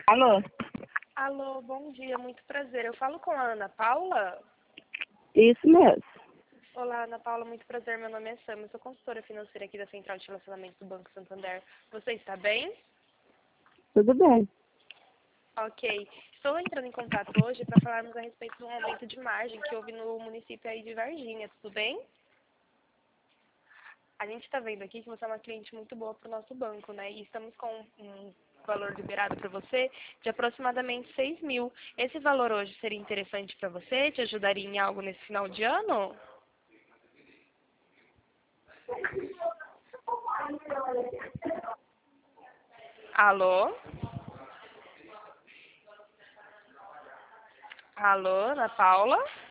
Alô? Alô, bom dia, muito prazer. Eu falo com a Ana Paula? Isso mesmo. Olá, Ana Paula, muito prazer. Meu nome é Sam, eu sou consultora financeira aqui da Central de Relacionamento do Banco Santander. Você está bem? Tudo bem. Ok. Estou entrando em contato hoje para falarmos a respeito do aumento de margem que houve no município aí de Varginha. Tudo bem? A gente está vendo aqui que você é uma cliente muito boa para o nosso banco, né? E estamos com um valor liberado para você de aproximadamente 6 mil. Esse valor hoje seria interessante para você? Te ajudaria em algo nesse final de ano? Alô? Alô, Ana Paula?